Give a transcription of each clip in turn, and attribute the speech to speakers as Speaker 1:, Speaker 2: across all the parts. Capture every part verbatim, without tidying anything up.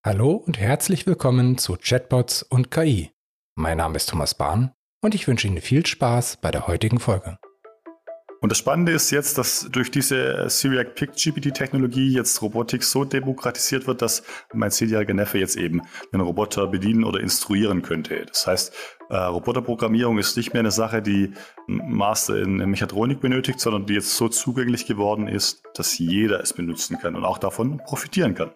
Speaker 1: Hallo und herzlich willkommen zu Chatbots und K I. Mein Name ist Thomas Bahn und ich wünsche Ihnen viel Spaß bei der heutigen Folge.
Speaker 2: Und das Spannende ist jetzt, dass durch diese Syriac Pick-G P T-Technologie jetzt Robotik so demokratisiert wird, dass mein zehnjähriger Neffe jetzt eben einen Roboter bedienen oder instruieren könnte. Das heißt, äh, Roboterprogrammierung ist nicht mehr eine Sache, die einen Master in Mechatronik benötigt, sondern die jetzt so zugänglich geworden ist, dass jeder es benutzen kann und auch davon profitieren kann.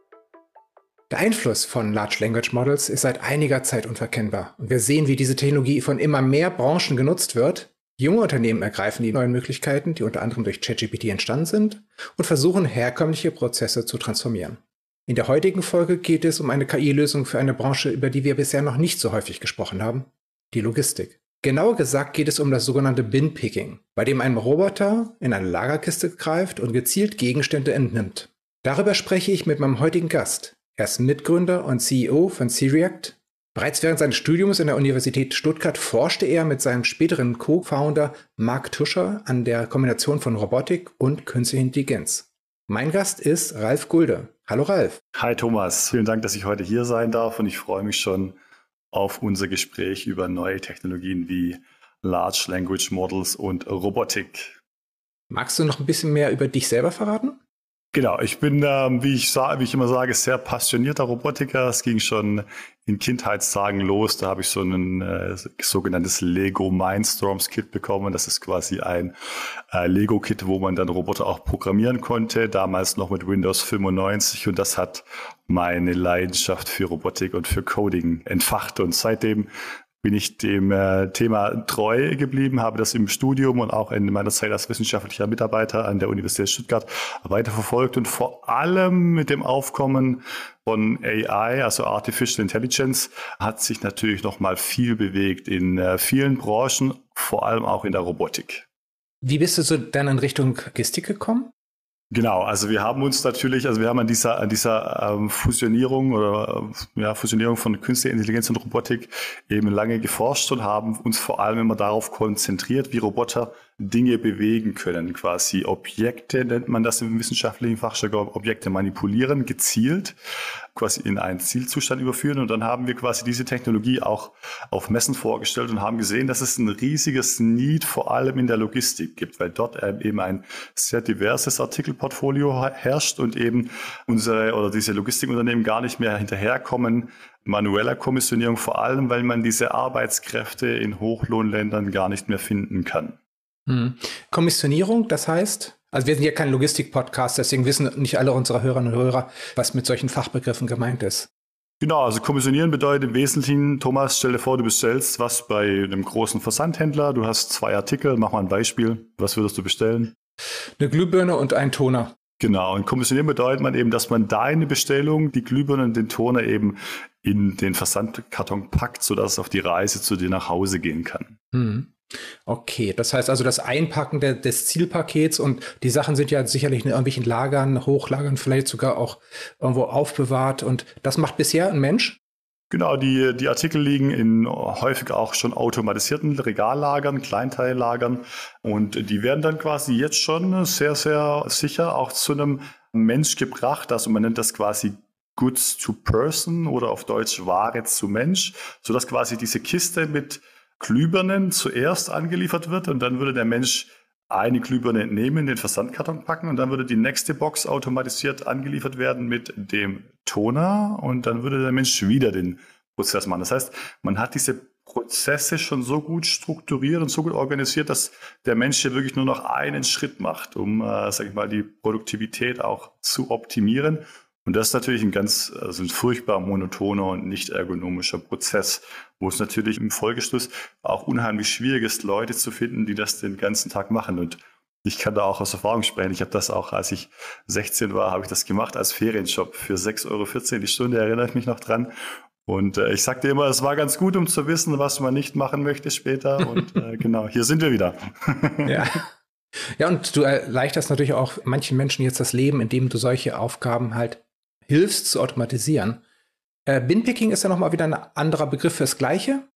Speaker 1: Der Einfluss von Large Language Models ist seit einiger Zeit unverkennbar. Und wir sehen, wie diese Technologie von immer mehr Branchen genutzt wird. Junge Unternehmen ergreifen die neuen Möglichkeiten, die unter anderem durch ChatGPT entstanden sind, und versuchen, herkömmliche Prozesse zu transformieren. In der heutigen Folge geht es um eine K I-Lösung für eine Branche, über die wir bisher noch nicht so häufig gesprochen haben, die Logistik. Genauer gesagt geht es um das sogenannte Bin-Picking, bei dem ein Roboter in eine Lagerkiste greift und gezielt Gegenstände entnimmt. Darüber spreche ich mit meinem heutigen Gast. Er ist Mitgründer und C E O von Syriac. Bereits während seines Studiums an der Universität Stuttgart forschte er mit seinem späteren Co-Founder Mark Tuscher an der Kombination von Robotik und künstlicher Intelligenz. Mein Gast ist Ralf Gulde. Hallo Ralf.
Speaker 2: Hi Thomas, vielen Dank, dass ich heute hier sein darf und ich freue mich schon auf unser Gespräch über neue Technologien wie Large Language Models und Robotik.
Speaker 1: Magst du noch ein bisschen mehr über dich selber verraten?
Speaker 2: Genau, ich bin, ähm, wie, ich sa- wie ich immer sage, sehr passionierter Robotiker. Es ging schon in Kindheitstagen los. Da habe ich so ein äh, sogenanntes Lego Mindstorms Kit bekommen. Das ist quasi ein äh, Lego-Kit, wo man dann Roboter auch programmieren konnte. Damals noch mit Windows fünfundneunzig. Und das hat meine Leidenschaft für Robotik und für Coding entfacht. Und seitdem bin ich dem äh, Thema treu geblieben, habe das im Studium und auch in meiner Zeit als wissenschaftlicher Mitarbeiter an der Universität Stuttgart weiterverfolgt und vor allem mit dem Aufkommen von A I, also Artificial Intelligence, hat sich natürlich noch mal viel bewegt in äh, vielen Branchen, vor allem auch in der Robotik.
Speaker 1: Wie bist du so dann in Richtung Logistik gekommen?
Speaker 2: Genau, also wir haben uns natürlich, also wir haben an dieser, an dieser ähm, Fusionierung oder äh, ja, Fusionierung von künstlicher Intelligenz und Robotik eben lange geforscht und haben uns vor allem immer darauf konzentriert, wie Roboter Dinge bewegen können, quasi Objekte, nennt man das im wissenschaftlichen Fachjargon, Objekte manipulieren, gezielt, quasi in einen Zielzustand überführen. Und dann haben wir quasi diese Technologie auch auf Messen vorgestellt und haben gesehen, dass es ein riesiges Need vor allem in der Logistik gibt, weil dort eben ein sehr diverses Artikelportfolio herrscht und eben unsere oder diese Logistikunternehmen gar nicht mehr hinterherkommen, manueller Kommissionierung, vor allem, weil man diese Arbeitskräfte in Hochlohnländern gar nicht mehr finden kann.
Speaker 1: Hm. Kommissionierung, das heißt, also wir sind ja kein Logistik-Podcast, deswegen wissen nicht alle unserer Hörerinnen und Hörer, was mit solchen Fachbegriffen gemeint ist.
Speaker 2: Genau, also kommissionieren bedeutet im Wesentlichen, Thomas, stell dir vor, du bestellst was bei einem großen Versandhändler, du hast zwei Artikel, mach mal ein Beispiel, was würdest du bestellen?
Speaker 1: Eine Glühbirne und ein Toner.
Speaker 2: Genau, und kommissionieren bedeutet man eben, dass man deine Bestellung, die Glühbirne und den Toner eben in den Versandkarton packt, sodass es auf die Reise zu dir nach Hause gehen kann.
Speaker 1: Hm. Okay, das heißt also das Einpacken der, des Zielpakets, und die Sachen sind ja sicherlich in irgendwelchen Lagern, Hochlagern, vielleicht sogar auch irgendwo aufbewahrt, und das macht bisher ein Mensch?
Speaker 2: Genau, die, die Artikel liegen in häufig auch schon automatisierten Regallagern, Kleinteillagern, und die werden dann quasi jetzt schon sehr, sehr sicher auch zu einem Mensch gebracht. Also man nennt das quasi Goods to Person oder auf Deutsch Ware zu Mensch, sodass quasi diese Kiste mit Glühbirnen zuerst angeliefert wird und dann würde der Mensch eine Glühbirne entnehmen, in den Versandkarton packen und dann würde die nächste Box automatisiert angeliefert werden mit dem Toner und dann würde der Mensch wieder den Prozess machen. Das heißt, man hat diese Prozesse schon so gut strukturiert und so gut organisiert, dass der Mensch hier wirklich nur noch einen Schritt macht, um, äh, sag ich mal, die Produktivität auch zu optimieren. Und das ist natürlich ein ganz, also ein furchtbar monotoner und nicht ergonomischer Prozess, wo es natürlich im Folgeschluss auch unheimlich schwierig ist, Leute zu finden, die das den ganzen Tag machen. Und ich kann da auch aus Erfahrung sprechen. Ich habe das auch, als ich sechzehn war, habe ich das gemacht als Ferienjob für sechs Euro vierzehn die Stunde, erinnere ich mich noch dran. Und äh, ich sagte immer, es war ganz gut, um zu wissen, was man nicht machen möchte später. Und äh, genau, hier sind wir wieder.
Speaker 1: Ja. Ja, und du erleichterst natürlich auch manchen Menschen jetzt das Leben, indem du solche Aufgaben halt hilfst zu automatisieren. Äh, Bin-Picking ist ja nochmal wieder ein anderer Begriff fürs Gleiche.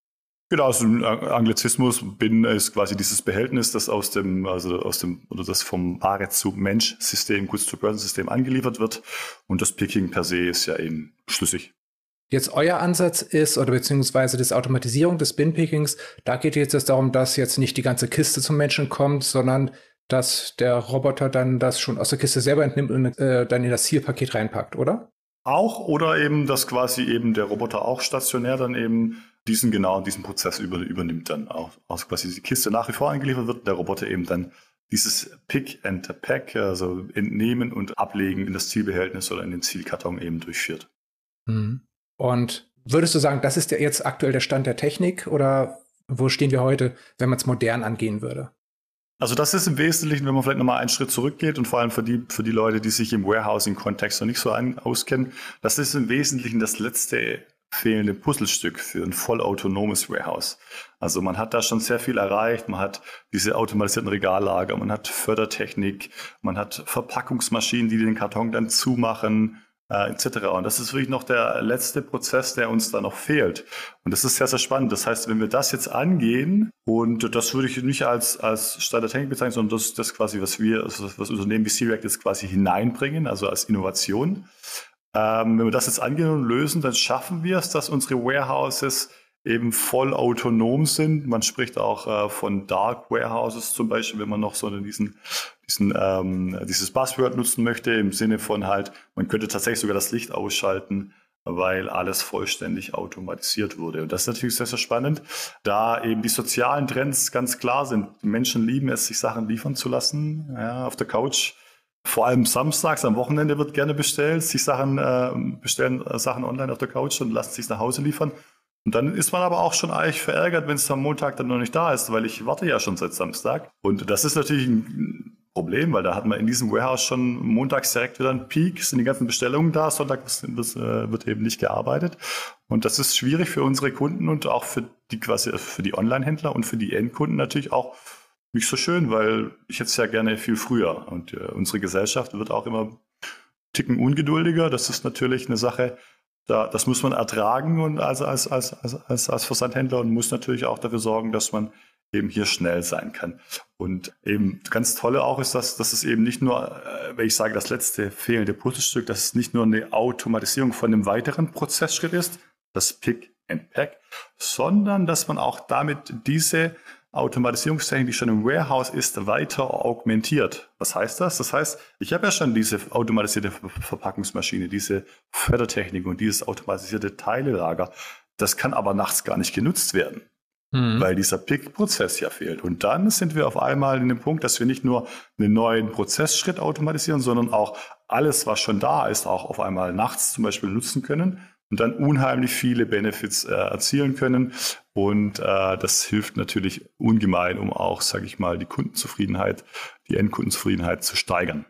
Speaker 2: Genau, also ein Anglizismus, bin ist quasi dieses Behältnis, das aus dem, also aus dem, oder das vom Ware zu Mensch-System, Goods-to-Person-System angeliefert wird. Und das Picking per se ist ja eben schlüssig.
Speaker 1: Jetzt euer Ansatz ist, oder beziehungsweise das Automatisierung des Bin-Pickings, da geht jetzt es darum, dass jetzt nicht die ganze Kiste zum Menschen kommt, sondern dass der Roboter dann das schon aus der Kiste selber entnimmt und äh, dann in das Zielpaket reinpackt, oder?
Speaker 2: Auch oder eben, dass quasi eben der Roboter auch stationär dann eben diesen genau diesen Prozess über, übernimmt dann auch. Also quasi die Kiste nach wie vor eingeliefert wird, der Roboter eben dann dieses Pick and Pack, also entnehmen und ablegen in das Zielbehältnis oder in den Zielkarton eben durchführt.
Speaker 1: Mhm. Und würdest du sagen, das ist der jetzt aktuell der Stand der Technik oder wo stehen wir heute, wenn man es modern angehen würde?
Speaker 2: Also das ist im Wesentlichen, wenn man vielleicht nochmal einen Schritt zurückgeht und vor allem für die, für die Leute, die sich im Warehousing-Kontext noch nicht so ein, auskennen, das ist im Wesentlichen das letzte fehlende Puzzlestück für ein vollautonomes Warehouse. Also man hat da schon sehr viel erreicht, man hat diese automatisierten Regallager, man hat Fördertechnik, man hat Verpackungsmaschinen, die den Karton dann zumachen, äh, et cetera. Und das ist wirklich noch der letzte Prozess, der uns da noch fehlt. Und das ist sehr, sehr spannend. Das heißt, wenn wir das jetzt angehen, und das würde ich nicht als, als Stand der Technik bezeichnen, sondern das ist das quasi, was wir, was Unternehmen wie C-React jetzt quasi hineinbringen, also als Innovation. Ähm, wenn wir das jetzt angehen und lösen, dann schaffen wir es, dass unsere Warehouses eben voll autonom sind. Man spricht auch äh, von Dark Warehouses zum Beispiel, wenn man noch so diesen, diesen, ähm, dieses Buzzword nutzen möchte, im Sinne von halt, man könnte tatsächlich sogar das Licht ausschalten, weil alles vollständig automatisiert wurde. Und das ist natürlich sehr, sehr spannend, da eben die sozialen Trends ganz klar sind. Die Menschen lieben es, sich Sachen liefern zu lassen, ja, auf der Couch. Vor allem samstags, am Wochenende wird gerne bestellt, sich Sachen äh, bestellen äh, Sachen online auf der Couch und lassen sich nach Hause liefern. Und dann ist man aber auch schon eigentlich verärgert, wenn es am Montag dann noch nicht da ist, weil ich warte ja schon seit Samstag. Und das ist natürlich ein Problem, weil da hat man in diesem Warehouse schon montags direkt wieder einen Peak, sind die ganzen Bestellungen da, Sonntag wird eben nicht gearbeitet. Und das ist schwierig für unsere Kunden und auch für die quasi für die Online-Händler und für die Endkunden natürlich auch nicht so schön, weil ich hätte es ja gerne viel früher. Und äh, unsere Gesellschaft wird auch immer ticken ungeduldiger. Das ist natürlich eine Sache, da, das muss man ertragen und als, als, als, als, als Versandhändler und muss natürlich auch dafür sorgen, dass man eben hier schnell sein kann. Und eben ganz Tolle auch ist, dass, dass es eben nicht nur, äh, wenn ich sage, das letzte fehlende Puzzlestück, dass es nicht nur eine Automatisierung von einem weiteren Prozessschritt ist, das Pick and Pack, sondern dass man auch damit diese Automatisierungstechnik, die schon im Warehouse ist, weiter augmentiert. Was heißt das? Das heißt, ich habe ja schon diese automatisierte Verpackungsmaschine, diese Fördertechnik und dieses automatisierte Teilelager. Das kann aber nachts gar nicht genutzt werden, mhm. weil dieser Pick-Prozess ja fehlt. Und dann sind wir auf einmal in dem Punkt, dass wir nicht nur einen neuen Prozessschritt automatisieren, sondern auch alles, was schon da ist, auch auf einmal nachts zum Beispiel nutzen können. Und dann unheimlich viele Benefits äh, erzielen können. Und äh, das hilft natürlich ungemein, um auch, sage ich mal, die Kundenzufriedenheit, die Endkundenzufriedenheit zu steigern.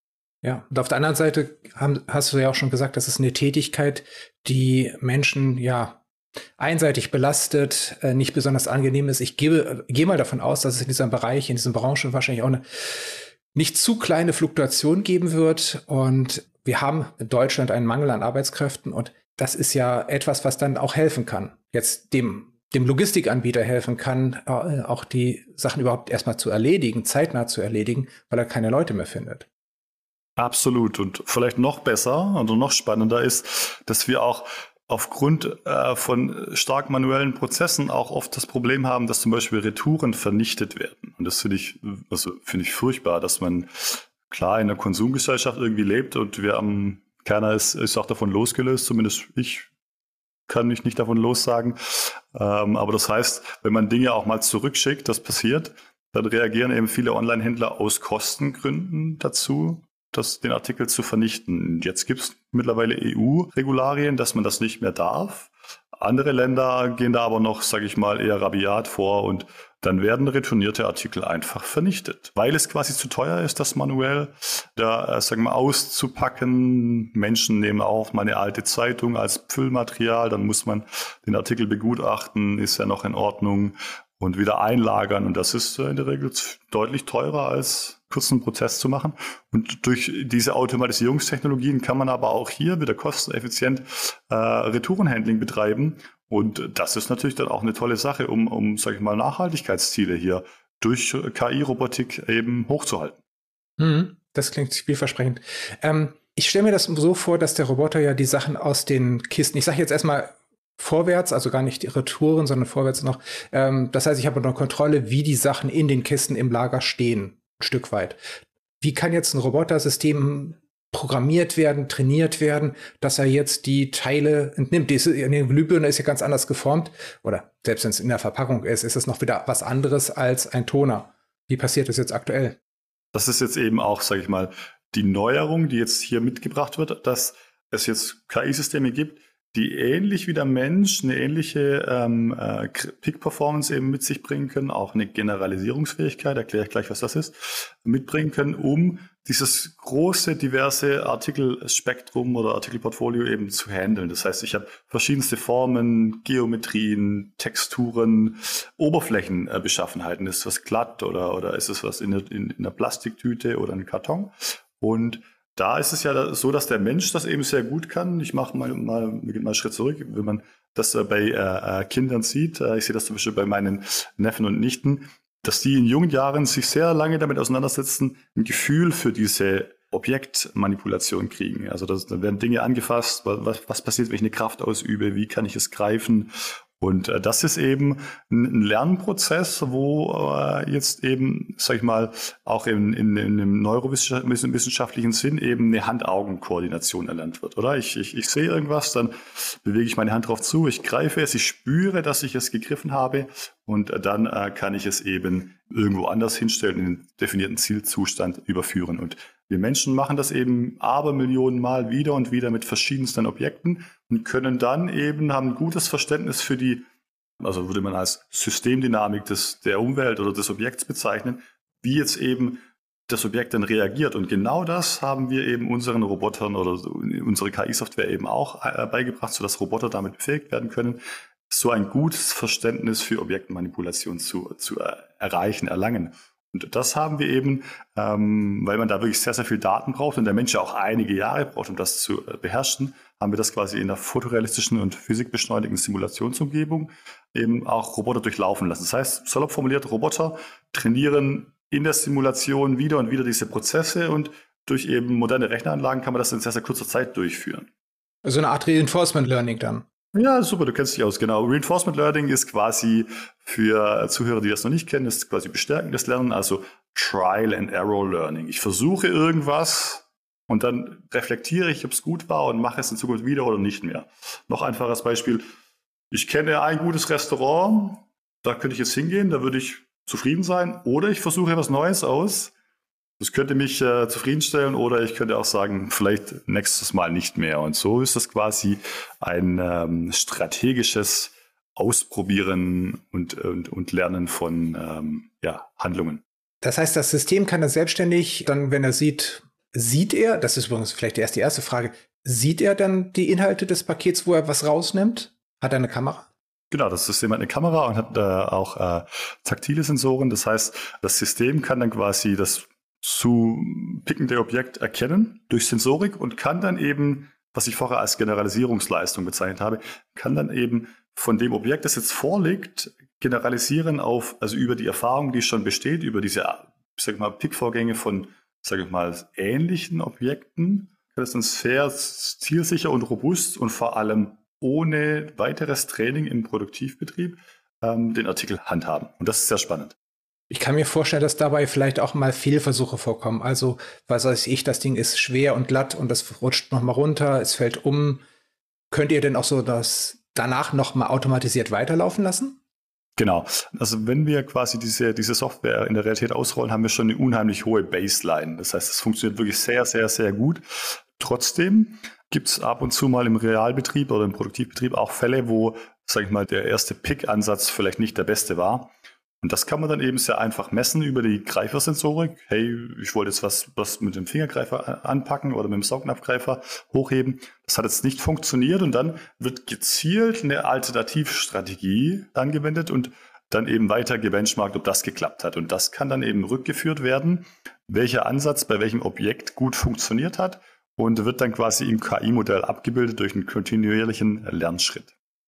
Speaker 1: Ja, und auf der anderen Seite haben, hast du ja auch schon gesagt, das ist eine Tätigkeit, die Menschen ja einseitig belastet, äh, nicht besonders angenehm ist. Ich gebe, gehe mal davon aus, dass es in diesem Bereich, in dieser Branche wahrscheinlich auch eine nicht zu kleine Fluktuation geben wird. Und wir haben in Deutschland einen Mangel an Arbeitskräften und das ist ja etwas, was dann auch helfen kann. Jetzt dem, dem Logistikanbieter helfen kann, äh, auch die Sachen überhaupt erstmal zu erledigen, zeitnah zu erledigen, weil er keine Leute mehr findet.
Speaker 2: Absolut. Und vielleicht noch besser und noch spannender ist, dass wir auch aufgrund äh, von stark manuellen Prozessen auch oft das Problem haben, dass zum Beispiel Retouren vernichtet werden. Und das finde ich, also finde ich furchtbar, dass man klar in einer Konsumgesellschaft irgendwie lebt und wir am Keiner ist, ist auch davon losgelöst, zumindest ich kann mich nicht davon lossagen. Ähm, aber das heißt, wenn man Dinge auch mal zurückschickt, das passiert, dann reagieren eben viele Online-Händler aus Kostengründen dazu, das, den Artikel zu vernichten. Jetzt gibt es mittlerweile E U-Regularien, dass man das nicht mehr darf. Andere Länder gehen da aber noch, sage ich mal, eher rabiat vor und dann werden retournierte Artikel einfach vernichtet, weil es quasi zu teuer ist, das manuell da, sagen wir, auszupacken. Menschen nehmen auch mal eine alte Zeitung als Füllmaterial, dann muss man den Artikel begutachten, ist ja noch in Ordnung und wieder einlagern und das ist in der Regel deutlich teurer als kurzen Prozess zu machen. Und durch diese Automatisierungstechnologien kann man aber auch hier wieder kosteneffizient äh, Retourenhandling betreiben Und das ist natürlich dann auch eine tolle Sache, um, um sage ich mal, Nachhaltigkeitsziele hier durch K I-Robotik eben hochzuhalten.
Speaker 1: Hm, das klingt vielversprechend. Ähm, ich stelle mir das so vor, dass der Roboter ja die Sachen aus den Kisten, ich sage jetzt erstmal vorwärts, also gar nicht die Retouren, sondern vorwärts noch. Ähm, das heißt, ich habe eine Kontrolle, wie die Sachen in den Kisten im Lager stehen, ein Stück weit. Wie kann jetzt ein Robotersystem programmiert werden, trainiert werden, dass er jetzt die Teile entnimmt? Die Glühbirne ist ja ganz anders geformt. Oder selbst wenn es in der Verpackung ist, ist es noch wieder was anderes als ein Toner. Wie passiert das jetzt aktuell?
Speaker 2: Das ist jetzt eben auch, sage ich mal, die Neuerung, die jetzt hier mitgebracht wird, dass es jetzt K I-Systeme gibt, die ähnlich wie der Mensch eine ähnliche ähm, äh, Peak-Performance eben mit sich bringen können, auch eine Generalisierungsfähigkeit, erkläre ich gleich, was das ist, mitbringen können, um dieses große, diverse Artikelspektrum oder Artikelportfolio eben zu handeln. Das heißt, ich habe verschiedenste Formen, Geometrien, Texturen, Oberflächenbeschaffenheiten. Ist was glatt oder, oder ist es was in, in, in einer Plastiktüte oder einem Karton? Und da ist es ja so, dass der Mensch das eben sehr gut kann. Ich mache mal, mal, mal einen Schritt zurück, wenn man das bei äh, Kindern sieht. Äh, ich sehe das zum Beispiel bei meinen Neffen und Nichten, dass die in jungen Jahren sich sehr lange damit auseinandersetzen, ein Gefühl für diese Objektmanipulation kriegen. Also das, da werden Dinge angefasst, was, was passiert, wenn ich eine Kraft ausübe, wie kann ich es greifen? Und äh, das ist eben ein Lernprozess, wo äh, jetzt eben, sag ich mal, auch in, in, in einem neurowissenschaftlichen Sinn eben eine Hand-Augen-Koordination erlernt wird, oder? Ich, ich, ich sehe irgendwas, dann bewege ich meine Hand drauf zu, ich greife es, ich spüre, dass ich es gegriffen habe und äh, dann äh, kann ich es eben irgendwo anders hinstellen, in den definierten Zielzustand überführen. Und wir Menschen machen das eben Abermillionen Mal wieder und wieder mit verschiedensten Objekten und können dann eben, haben ein gutes Verständnis für die, also würde man als Systemdynamik des, der Umwelt oder des Objekts bezeichnen, wie jetzt eben das Objekt dann reagiert. Und genau das haben wir eben unseren Robotern oder unsere K I-Software eben auch beigebracht, sodass Roboter damit befähigt werden können, so ein gutes Verständnis für Objektmanipulation zu, zu erreichen, erlangen. Und das haben wir eben, ähm, weil man da wirklich sehr, sehr viel Daten braucht und der Mensch ja auch einige Jahre braucht, um das zu äh, beherrschen, haben wir das quasi in der fotorealistischen und physikbeschleunigten Simulationsumgebung eben auch Roboter durchlaufen lassen. Das heißt, salopp formuliert, Roboter trainieren in der Simulation wieder und wieder diese Prozesse und durch eben moderne Rechneranlagen kann man das in sehr, sehr kurzer Zeit durchführen.
Speaker 1: Also eine Art Reinforcement Learning dann.
Speaker 2: Ja, super, du kennst dich aus, genau. Reinforcement Learning ist quasi für Zuhörer, die das noch nicht kennen, ist quasi bestärkendes Lernen, also Trial and Error Learning. Ich versuche irgendwas und dann reflektiere ich, ob es gut war und mache es in Zukunft wieder oder nicht mehr. Noch einfaches Beispiel. Ich kenne ein gutes Restaurant, da könnte ich jetzt hingehen, da würde ich zufrieden sein, oder ich versuche etwas Neues aus. Das könnte mich äh, zufriedenstellen oder ich könnte auch sagen, vielleicht nächstes Mal nicht mehr. Und so ist das quasi ein ähm, strategisches Ausprobieren und, und, und Lernen von ähm, ja, Handlungen.
Speaker 1: Das heißt, das System kann dann selbstständig, dann, wenn er sieht, sieht er, das ist übrigens vielleicht erst die erste Frage, sieht er dann die Inhalte des Pakets, wo er was rausnimmt? Hat er eine Kamera?
Speaker 2: Genau, das System hat eine Kamera und hat äh, auch äh, taktile Sensoren. Das heißt, das System kann dann quasi das zu pickende Objekt erkennen durch Sensorik und kann dann eben, was ich vorher als Generalisierungsleistung bezeichnet habe, kann dann eben von dem Objekt, das jetzt vorliegt, generalisieren auf, also über die Erfahrung, die schon besteht, über diese, sag ich mal, Pickvorgänge von, sag ich mal, ähnlichen Objekten, kann das dann sehr zielsicher und robust und vor allem ohne weiteres Training im Produktivbetrieb ähm, den Artikel handhaben. Und das ist sehr spannend.
Speaker 1: Ich kann mir vorstellen, dass dabei vielleicht auch mal Fehlversuche vorkommen. Also, was weiß ich, das Ding ist schwer und glatt und das rutscht noch mal runter, es fällt um. Könnt ihr denn auch so das danach noch mal automatisiert weiterlaufen lassen?
Speaker 2: Genau. Also wenn wir quasi diese, diese Software in der Realität ausrollen, haben wir schon eine unheimlich hohe Baseline. Das heißt, es funktioniert wirklich sehr, sehr, sehr gut. Trotzdem gibt es ab und zu mal im Realbetrieb oder im Produktivbetrieb auch Fälle, wo, sage ich mal, der erste Pick-Ansatz vielleicht nicht der beste war. Und das kann man dann eben sehr einfach messen über die Greifersensorik. Hey, ich wollte jetzt was, was mit dem Fingergreifer anpacken oder mit dem Saugnapfgreifer hochheben. Das hat jetzt nicht funktioniert und dann wird gezielt eine Alternativstrategie angewendet und dann eben weiter gebenchmarkt, ob das geklappt hat. Und das kann dann eben rückgeführt werden, welcher Ansatz bei welchem Objekt gut funktioniert hat und wird dann quasi im K I-Modell abgebildet durch einen kontinuierlichen Lernschritt.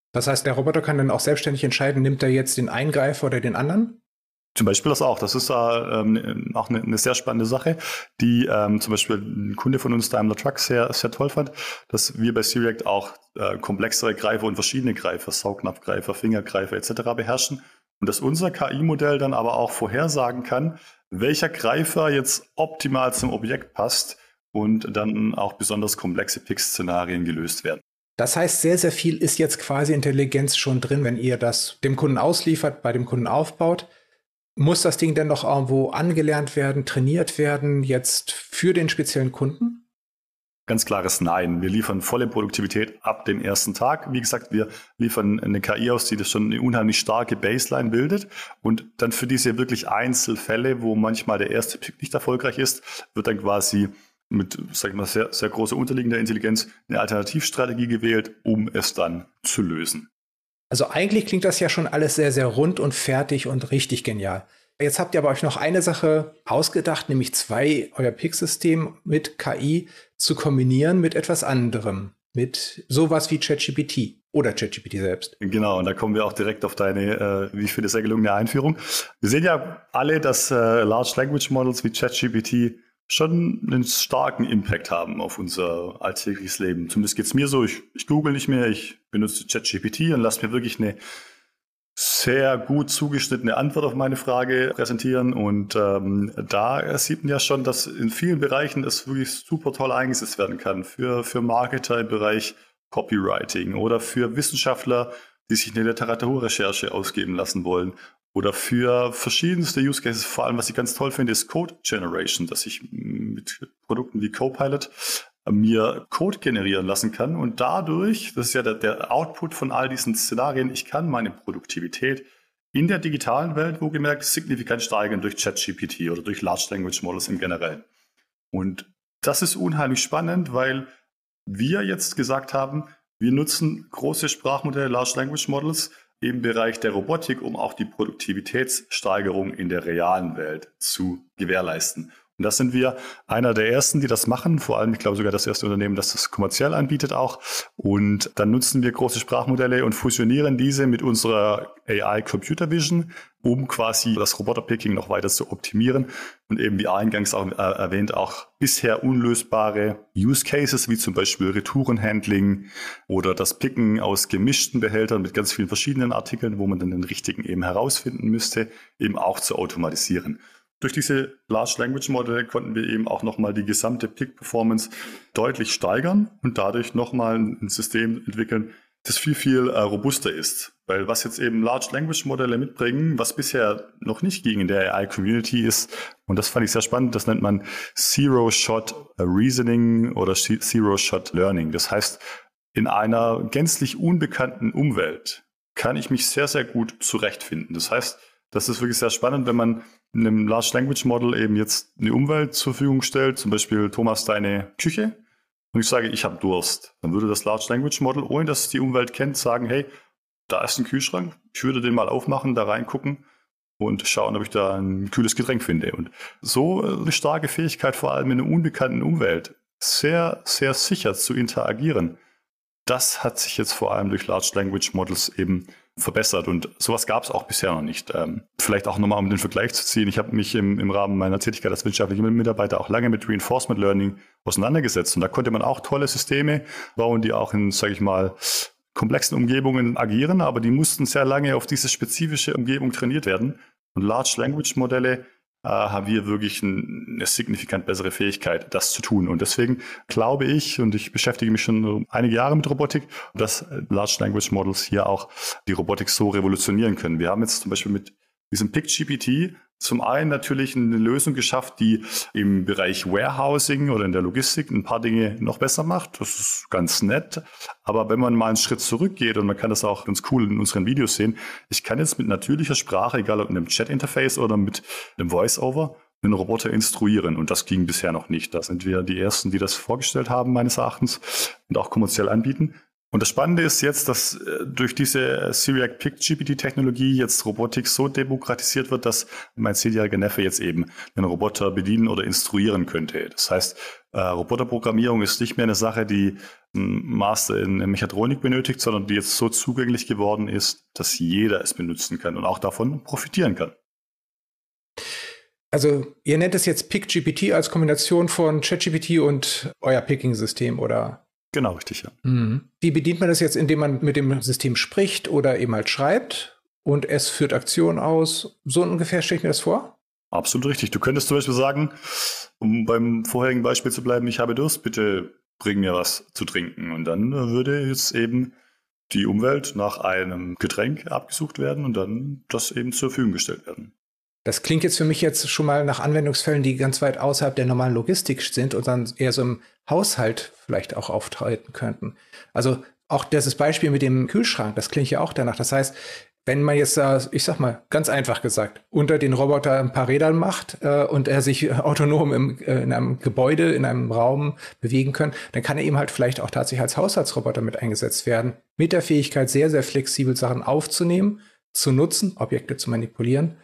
Speaker 1: Das heißt, der Roboter kann dann auch selbstständig entscheiden, nimmt er jetzt den einen Greifer oder den anderen?
Speaker 2: Zum Beispiel das auch. Das ist äh, ähm, auch eine, eine sehr spannende Sache, die ähm, zum Beispiel ein Kunde von uns, Daimler Truck, sehr, sehr toll fand, dass wir bei SeeReact auch äh, komplexere Greifer und verschiedene Greifer, Saugnapfgreifer, Fingergreifer et cetera beherrschen und dass unser K I-Modell dann aber auch vorhersagen kann, welcher Greifer jetzt optimal zum Objekt passt und dann auch besonders komplexe Pick-Szenarien gelöst werden.
Speaker 1: Das heißt, sehr, sehr viel ist jetzt quasi Intelligenz schon drin, wenn ihr das dem Kunden ausliefert, bei dem Kunden aufbaut. Muss das Ding denn noch irgendwo angelernt werden, trainiert werden, jetzt für den speziellen Kunden?
Speaker 2: Ganz klares Nein. Wir liefern volle Produktivität ab dem ersten Tag. Wie gesagt, wir liefern eine K I aus, die das schon eine unheimlich starke Baseline bildet. Und dann für diese wirklich Einzelfälle, wo manchmal der erste Pick nicht erfolgreich ist, wird dann quasi mit, sag ich mal, sehr, sehr großer unterliegender Intelligenz eine Alternativstrategie gewählt, um es dann zu lösen.
Speaker 1: Also eigentlich klingt das ja schon alles sehr, sehr rund und fertig und richtig genial. Jetzt habt ihr aber euch noch eine Sache ausgedacht, nämlich zwei, euer Pick-System mit K I zu kombinieren mit etwas anderem. Mit sowas wie ChatGPT oder ChatGPT selbst.
Speaker 2: Genau, und da kommen wir auch direkt auf deine, äh, wie ich finde, sehr gelungene Einführung. Wir sehen ja alle, dass äh, Large Language Models wie ChatGPT schon einen starken Impact haben auf unser alltägliches Leben. Zumindest geht es mir so, ich, ich google nicht mehr, ich benutze ChatGPT und lasse mir wirklich eine sehr gut zugeschnittene Antwort auf meine Frage präsentieren. Und ähm, da sieht man ja schon, dass in vielen Bereichen es wirklich super toll eingesetzt werden kann. Für, für Marketer im Bereich Copywriting oder für Wissenschaftler, die sich eine Literaturrecherche ausgeben lassen wollen. Oder für verschiedenste Use Cases, vor allem, was ich ganz toll finde, ist Code Generation, dass ich mit Produkten wie Copilot mir Code generieren lassen kann und dadurch, das ist ja der, der Output von all diesen Szenarien, ich kann meine Produktivität in der digitalen Welt, wohlgemerkt, signifikant steigern durch ChatGPT oder durch Large Language Models im Generellen. Und das ist unheimlich spannend, weil wir jetzt gesagt haben, wir nutzen große Sprachmodelle, Large Language Models, im Bereich der Robotik, um auch die Produktivitätssteigerung in der realen Welt zu gewährleisten. Und das sind wir einer der ersten, die das machen. Vor allem, ich glaube sogar das erste Unternehmen, das das kommerziell anbietet auch. Und dann nutzen wir große Sprachmodelle und fusionieren diese mit unserer A I Computer Vision, um quasi das Roboterpicking noch weiter zu optimieren. Und eben wie eingangs auch äh, erwähnt, auch bisher unlösbare Use Cases, wie zum Beispiel Retourenhandling oder das Picken aus gemischten Behältern mit ganz vielen verschiedenen Artikeln, wo man dann den richtigen eben herausfinden müsste, eben auch zu automatisieren. Durch diese Large Language Modelle konnten wir eben auch nochmal die gesamte Pick-Performance deutlich steigern und dadurch nochmal ein System entwickeln, das viel, viel äh, robuster ist. Weil was jetzt eben Large Language Modelle mitbringen, was bisher noch nicht ging in der A I-Community ist, und das fand ich sehr spannend, das nennt man Zero-Shot Reasoning oder Zero-Shot Learning. Das heißt, in einer gänzlich unbekannten Umwelt kann ich mich sehr, sehr gut zurechtfinden. Das heißt, das ist wirklich sehr spannend, wenn man einem Large Language Model eben jetzt eine Umwelt zur Verfügung stellt, zum Beispiel Thomas, deine Küche, und ich sage, ich habe Durst. Dann würde das Large Language Model, ohne dass es die Umwelt kennt, sagen, hey, da ist ein Kühlschrank, ich würde den mal aufmachen, da reingucken und schauen, ob ich da ein kühles Getränk finde. Und so eine starke Fähigkeit, vor allem in einer unbekannten Umwelt, sehr, sehr sicher zu interagieren, das hat sich jetzt vor allem durch Large Language Models eben verbessert und sowas gab es auch bisher noch nicht. Ähm, vielleicht auch nochmal, um den Vergleich zu ziehen. Ich habe mich im, im Rahmen meiner Tätigkeit als wissenschaftlicher Mitarbeiter auch lange mit Reinforcement Learning auseinandergesetzt und da konnte man auch tolle Systeme bauen, die auch in, sage ich mal, komplexen Umgebungen agieren, aber die mussten sehr lange auf diese spezifische Umgebung trainiert werden und Large Language Modelle äh, haben wir wirklich ein, eine signifikant bessere Fähigkeit, das zu tun. Und deswegen glaube ich, und ich beschäftige mich schon einige Jahre mit Robotik, dass Large Language Models hier auch die Robotik so revolutionieren können. Wir haben jetzt zum Beispiel mit diesem PickGPT zum einen natürlich eine Lösung geschafft, die im Bereich Warehousing oder in der Logistik ein paar Dinge noch besser macht. Das ist ganz nett. Aber wenn man mal einen Schritt zurückgeht, und man kann das auch ganz cool in unseren Videos sehen, ich kann jetzt mit natürlicher Sprache, egal ob in einem Chat-Interface oder mit einem Voice-Over, einen Roboter instruieren. Und das ging bisher noch nicht. Da sind wir die Ersten, die das vorgestellt haben, meines Erachtens, und auch kommerziell anbieten. Und das Spannende ist jetzt, dass äh, durch diese SeeReact PickGPT-Technologie jetzt Robotik so demokratisiert wird, dass mein zehnjähriger Neffe jetzt eben einen Roboter bedienen oder instruieren könnte. Das heißt, äh, Roboterprogrammierung ist nicht mehr eine Sache, die ein Master in Mechatronik benötigt, sondern die jetzt so zugänglich geworden ist, dass jeder es benutzen kann und auch davon profitieren kann.
Speaker 1: Also ihr nennt es jetzt PickGPT als Kombination von ChatGPT und euer Picking-System, oder?
Speaker 2: Genau, richtig, ja.
Speaker 1: Mhm. Wie bedient man das jetzt, indem man mit dem System spricht oder eben halt schreibt und es führt Aktionen aus? So ungefähr stelle ich mir das vor?
Speaker 2: Absolut richtig. Du könntest zum Beispiel sagen, um beim vorherigen Beispiel zu bleiben, ich habe Durst, bitte bring mir was zu trinken. Und dann würde jetzt eben die Umwelt nach einem Getränk abgesucht werden und dann das eben zur Verfügung gestellt werden.
Speaker 1: Das klingt jetzt für mich jetzt schon mal nach Anwendungsfällen, die ganz weit außerhalb der normalen Logistik sind und dann eher so im Haushalt vielleicht auch auftreten könnten. Also auch dieses Beispiel mit dem Kühlschrank, das klingt ja auch danach. Das heißt, wenn man jetzt, ich sag mal, ganz einfach gesagt, unter den Roboter ein paar Rädern macht äh, und er sich autonom im, äh, in einem Gebäude, in einem Raum bewegen kann, dann kann er eben halt vielleicht auch tatsächlich als Haushaltsroboter mit eingesetzt werden. Mit der Fähigkeit, sehr, sehr flexibel Sachen aufzunehmen, zu nutzen, Objekte zu manipulieren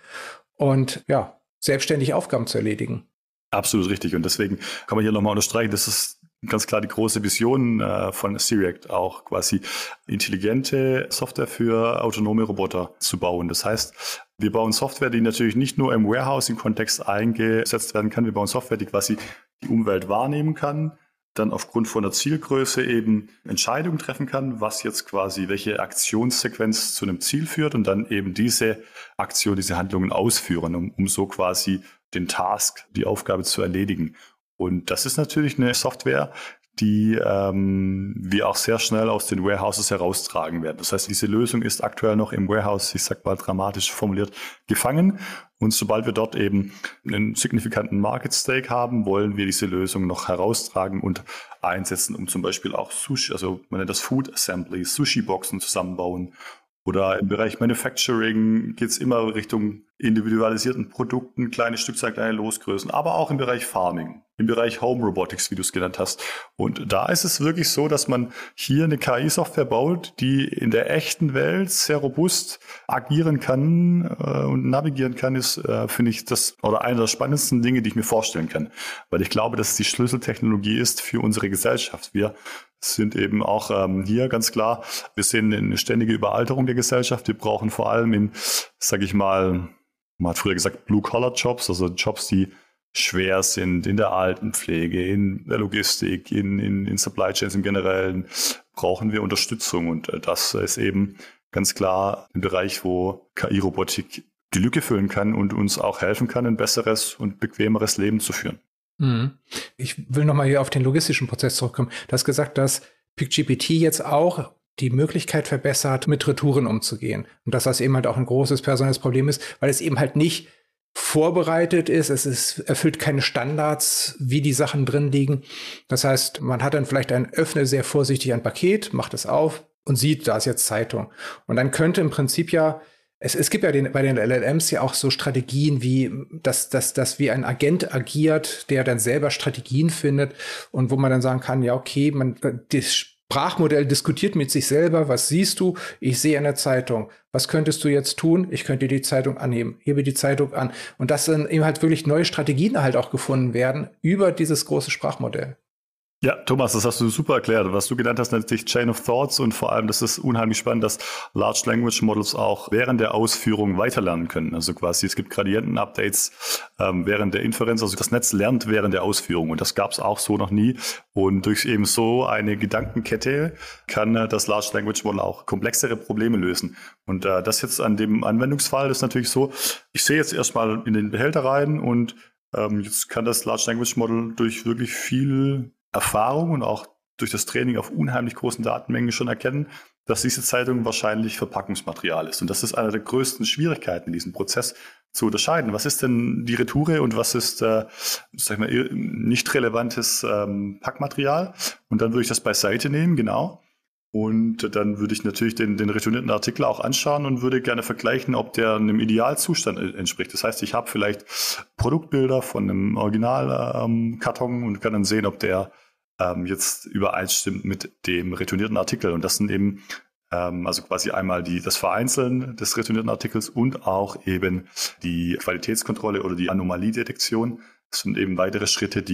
Speaker 1: und ja, selbstständig Aufgaben zu erledigen.
Speaker 2: Absolut richtig. Und deswegen kann man hier nochmal unterstreichen, das ist ganz klar die große Vision äh, von SiriAct, auch quasi intelligente Software für autonome Roboter zu bauen. Das heißt, wir bauen Software, die natürlich nicht nur im Warehousing-Kontext eingesetzt werden kann, wir bauen Software, die quasi die Umwelt wahrnehmen kann, dann aufgrund von der Zielgröße eben Entscheidungen treffen kann, was jetzt quasi, welche Aktionssequenz zu einem Ziel führt und dann eben diese Aktion, diese Handlungen ausführen, um, um so quasi den Task, die Aufgabe zu erledigen. Und das ist natürlich eine Software, die ähm, wir auch sehr schnell aus den Warehouses heraustragen werden. Das heißt, diese Lösung ist aktuell noch im Warehouse, ich sag mal dramatisch formuliert, gefangen. Und sobald wir dort eben einen signifikanten Market Stake haben, wollen wir diese Lösung noch heraustragen und einsetzen, um zum Beispiel auch Sushi, also man nennt das Food Assembly, Sushi-Boxen zusammenbauen. Oder im Bereich Manufacturing geht es immer Richtung individualisierten Produkten, kleine Stückzahl, kleine Losgrößen, aber auch im Bereich Farming, im Bereich Home Robotics, wie du es genannt hast. Und da ist es wirklich so, dass man hier eine K I-Software baut, die in der echten Welt sehr robust agieren kann äh, und navigieren kann, ist, äh, finde ich, das oder eine der spannendsten Dinge, die ich mir vorstellen kann. Weil ich glaube, dass es die Schlüsseltechnologie ist für unsere Gesellschaft. Wir sind eben auch ähm, hier ganz klar, wir sehen eine ständige Überalterung der Gesellschaft. Wir brauchen vor allem in, sage ich mal, man hat früher gesagt Blue-Collar-Jobs, also Jobs, die schwer sind in der Altenpflege, in der Logistik, in, in, in Supply Chains im Generellen, brauchen wir Unterstützung. Und äh, das ist eben ganz klar ein Bereich, wo K I-Robotik die Lücke füllen kann und uns auch helfen kann, ein besseres und bequemeres Leben zu führen.
Speaker 1: Ich will nochmal hier auf den logistischen Prozess zurückkommen. Du hast gesagt, dass PickGPT jetzt auch die Möglichkeit verbessert, mit Retouren umzugehen. Und dass das eben halt auch ein großes personelles Problem ist, weil es eben halt nicht vorbereitet ist. Es ist, erfüllt keine Standards, wie die Sachen drin liegen. Das heißt, man hat dann vielleicht ein, öffne sehr vorsichtig ein Paket, macht es auf und sieht, da ist jetzt Zeitung. Und dann könnte im Prinzip ja Es, es gibt ja den, bei den L L Ms ja auch so Strategien wie, dass, dass, dass wie ein Agent agiert, der dann selber Strategien findet und wo man dann sagen kann, ja, okay, man, das Sprachmodell diskutiert mit sich selber, was siehst du? Ich sehe eine Zeitung. Was könntest du jetzt tun? Ich könnte die Zeitung annehmen. Hebe die Zeitung an. Und dass dann eben halt wirklich neue Strategien halt auch gefunden werden über dieses große Sprachmodell.
Speaker 2: Ja, Thomas, das hast du super erklärt. Was du genannt hast, nennt sich Chain of Thoughts und vor allem, das ist unheimlich spannend, dass Large Language Models auch während der Ausführung weiterlernen können. Also quasi, es gibt Gradienten-Updates ähm, während der Inferenz, also das Netz lernt während der Ausführung und das gab es auch so noch nie. Und durch eben so eine Gedankenkette kann äh, das Large Language Model auch komplexere Probleme lösen. Und äh, das jetzt an dem Anwendungsfall ist natürlich so, ich sehe jetzt erstmal in den Behälter rein und ähm, jetzt kann das Large Language Model durch wirklich viel Erfahrung und auch durch das Training auf unheimlich großen Datenmengen schon erkennen, dass diese Zeitung wahrscheinlich Verpackungsmaterial ist. Und das ist eine der größten Schwierigkeiten in diesem Prozess zu unterscheiden. Was ist denn die Retoure und was ist äh, sag ich mal, nicht relevantes ähm, Packmaterial? Und dann würde ich das beiseite nehmen, genau. Und dann würde ich natürlich den, den retournierten Artikel auch anschauen und würde gerne vergleichen, ob der einem Idealzustand entspricht. Das heißt, ich habe vielleicht Produktbilder von einem Originalkarton ähm, und kann dann sehen, ob der ähm, jetzt übereinstimmt mit dem retournierten Artikel. Und das sind eben ähm, also quasi einmal die, das Vereinzeln des retournierten Artikels und auch eben die Qualitätskontrolle oder die Anomaliedetektion. Das sind eben weitere Schritte, die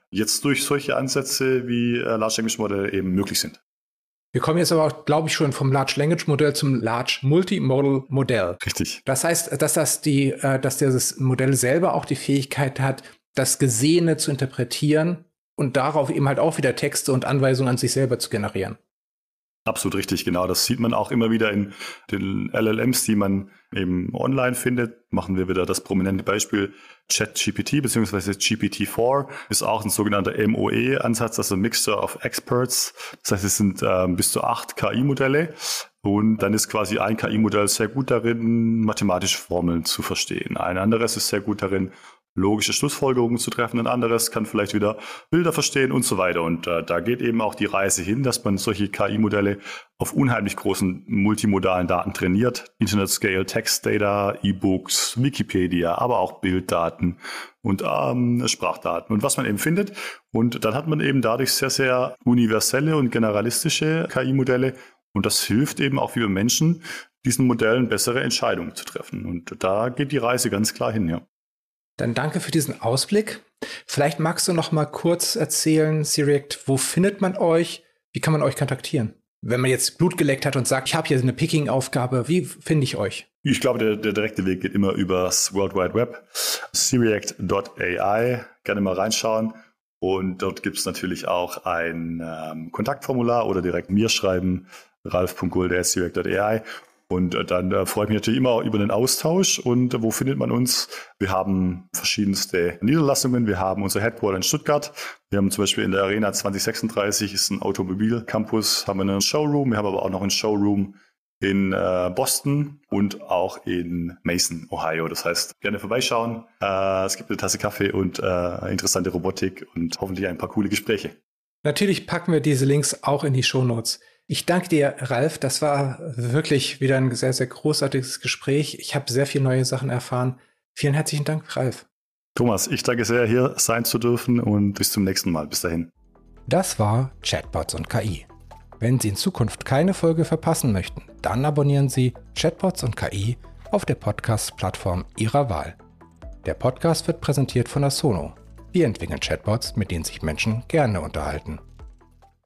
Speaker 2: jetzt durch solche Ansätze wie äh, Large Language Model eben möglich sind.
Speaker 1: Wir kommen jetzt aber auch, glaube ich, schon vom Large Language Modell zum Large Multimodal Modell.
Speaker 2: Richtig.
Speaker 1: Das heißt, dass das die, äh, dass dieses Modell selber auch die Fähigkeit hat, das Gesehene zu interpretieren und darauf eben halt auch wieder Texte und Anweisungen an sich selber zu generieren.
Speaker 2: Absolut richtig, genau. Das sieht man auch immer wieder in den L L Ms, die man eben online findet. Machen wir wieder das prominente Beispiel ChatGPT bzw. G P T vier ist auch ein sogenannter M O E-Ansatz, also Mixture of Experts. Das heißt, es sind äh, bis zu acht K I-Modelle und dann ist quasi ein K I-Modell sehr gut darin, mathematische Formeln zu verstehen. Ein anderes ist sehr gut darin, logische Schlussfolgerungen zu treffen. Ein anderes kann vielleicht wieder Bilder verstehen und so weiter. Und äh, da geht eben auch die Reise hin, dass man solche K I-Modelle auf unheimlich großen multimodalen Daten trainiert. Internet-Scale, Text-Data, E-Books, Wikipedia, aber auch Bilddaten und ähm, Sprachdaten und was man eben findet. Und dann hat man eben dadurch sehr, sehr universelle und generalistische K I-Modelle. Und das hilft eben auch vielen Menschen, diesen Modellen bessere Entscheidungen zu treffen. Und da geht die Reise ganz klar hin, ja.
Speaker 1: Dann danke für diesen Ausblick. Vielleicht magst du noch mal kurz erzählen, Siriact, wo findet man euch? Wie kann man euch kontaktieren? Wenn man jetzt Blut geleckt hat und sagt, ich habe hier eine Picking-Aufgabe, wie finde ich euch?
Speaker 2: Ich glaube, der, der direkte Weg geht immer übers World Wide Web. Siriact Punkt A I, gerne mal reinschauen. Und dort gibt es natürlich auch ein ähm, Kontaktformular oder direkt mir schreiben, ralf punkt gulde at siriact punkt A I. Und dann äh, freue ich mich natürlich immer über den Austausch. Und äh, wo findet man uns? Wir haben verschiedenste Niederlassungen. Wir haben unser Headquarter in Stuttgart. Wir haben zum Beispiel in der Arena zwanzig sechsunddreißig, ist ein Automobilcampus, haben wir einen Showroom. Wir haben aber auch noch einen Showroom in äh, Boston und auch in Mason, Ohio. Das heißt, gerne vorbeischauen. Äh, es gibt eine Tasse Kaffee und äh, interessante Robotik und hoffentlich ein paar coole Gespräche.
Speaker 1: Natürlich packen wir diese Links auch in die Shownotes. Ich danke dir, Ralf. Das war wirklich wieder ein sehr, sehr großartiges Gespräch. Ich habe sehr viele neue Sachen erfahren. Vielen herzlichen Dank, Ralf.
Speaker 2: Thomas, ich danke sehr, hier sein zu dürfen und bis zum nächsten Mal. Bis dahin.
Speaker 1: Das war Chatbots und K I. Wenn Sie in Zukunft keine Folge verpassen möchten, dann abonnieren Sie Chatbots und K I auf der Podcast-Plattform Ihrer Wahl. Der Podcast wird präsentiert von Asono. Wir entwickeln Chatbots, mit denen sich Menschen gerne unterhalten.